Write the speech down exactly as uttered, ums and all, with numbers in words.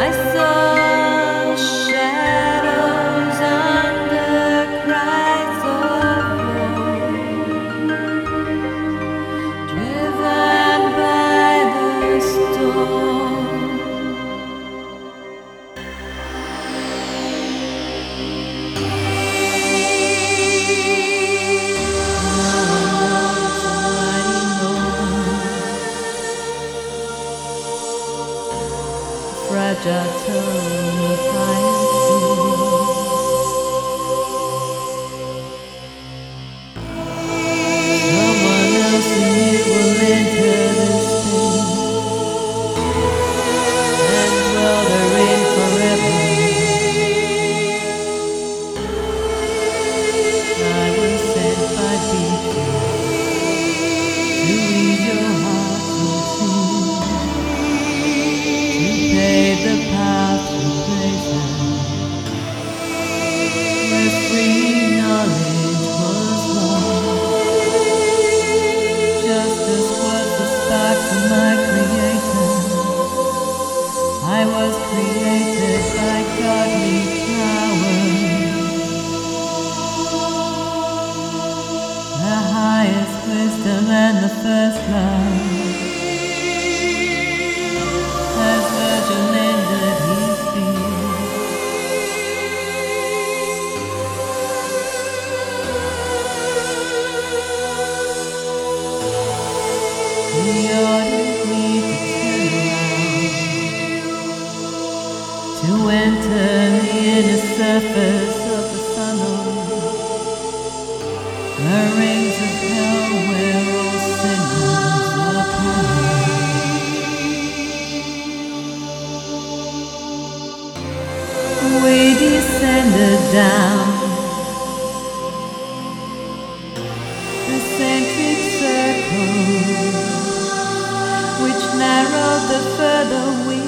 I saw shadows under cries of woe, driven by the storm. Fragile tone of fire someone else in it will enter this space and dwell therein forever. I was sent by Beatrice to ease your heart routine, pave the path to places where free knowledge was lost. Justice was the spark from my Creator. I was created by godly power. The highest wisdom and the first love. As Virgin ended his feet, he ordered me to turn around, to enter the inner surface of the funnel, the rings of hell where all sinners are punished. We descended down the centric circle, which narrowed the further we